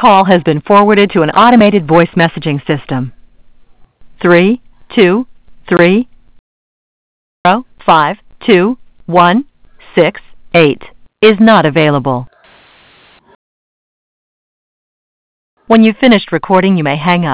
call has been forwarded to an automated voice messaging system. 323052168 is not available. When you've finished recording, you may hang up.